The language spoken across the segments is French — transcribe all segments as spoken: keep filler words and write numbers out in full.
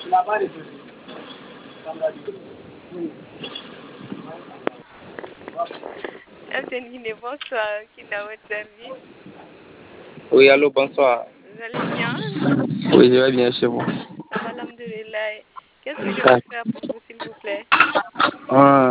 M T N Guinée, bonsoir. Qui est dans votre service? Oui, allô, bonsoir. Vous allez bien? Oui, je vais bien chez vous. Ça va, alhamdoulilah. Qu'est-ce que je peux faire pour vous, s'il vous plaît? Ah,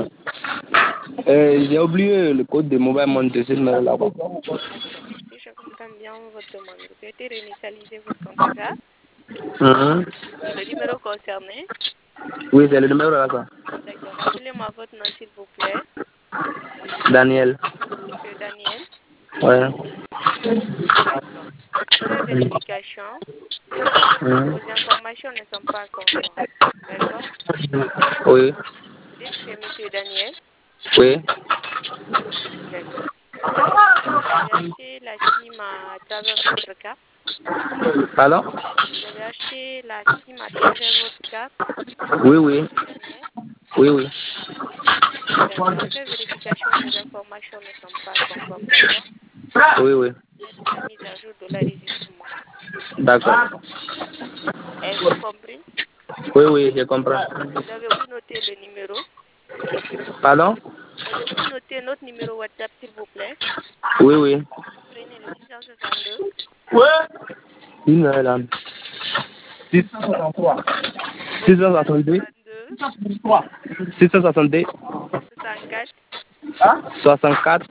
euh, j'ai oublié le code de mobile money de ce numéro-là. Si je comprends bien votre demande, vous souhaitez réinitialiser votre compte, c'est ça? Mhm. Le numéro concerné? Oui, c'est le numéro là, ça. D'accord. Rappelez-moi votre nom, s'il vous plaît. Daniel. Monsieur Daniel? Ouais. D'accord. Après vérification, Mhm. vos informations ne sont pas conformes. D'accord? Oui. Vous dites que c'est Monsieur Daniel? Oui. D'accord. Vous avez acheté la SIM à travers votre carte? Pardon? Vous avez acheté la SIM à travers votre carte, Oui, oui. Monsieur Daniel? Oui, oui. D'accord. Après vérification, vos informations ne sont pas conformes, d'accord? Oui, oui. Faites la mise à jour de l'enregistrement. D'accord. Avez-vous compris? Oui, oui, je comprends. Vous avez-vous noté le numéro? Pardon? Avez-vous noté notre numéro WhatsApp, s'il vous plaît? Oui, oui. Prenez le six cent soixante-deux. Ouais. Une heure là. six cent soixante-trois. Le six six cent cent soixante-deux. soixante-deux. six cent soixante-deux. soixante-quatre. soixante-quatre.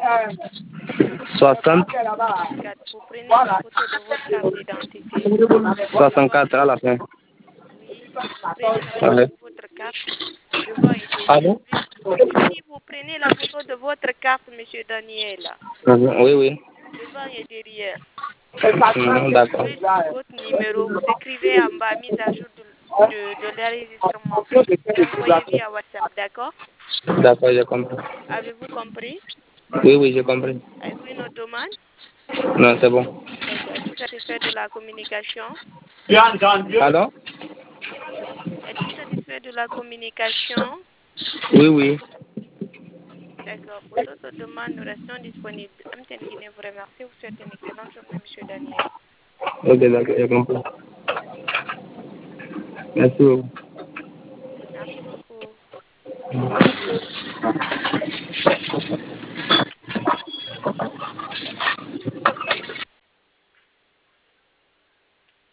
soixante. soixante-quatre. Vous prenez la photo de votre carte d'identité. soixante-quatre à la fin. Oui. Vous prenez la photo Ouais. de votre carte devant et derrière. Pardon? Puis, je dis, vous prenez la photo de votre carte, Monsieur Daniel, Mhm. Oui, oui. devant et derrière. Mhm, d'accord. Puis, votre numéro, vous écrivez en bas, mise à jour de, de, de l'enregistrement. Et envoyez via WhatsApp, d'accord? D'accord, j'ai compris. Avez-vous compris? Oui, oui, j'ai compris. Avez-vous une autre demande? Non, c'est bon. D'accord. Êtes-vous satisfait de la communication? Pardon? Êtes-vous satisfait de la communication? Oui, oui. D'accord. Pour d'autres demandes, nous restons disponibles. M T N Guinée vous remercie. Vous souhaite une excellente journée, Monsieur Daniel. Ok, d'accord, j'ai compris. Merci beaucoup. Merci beaucoup.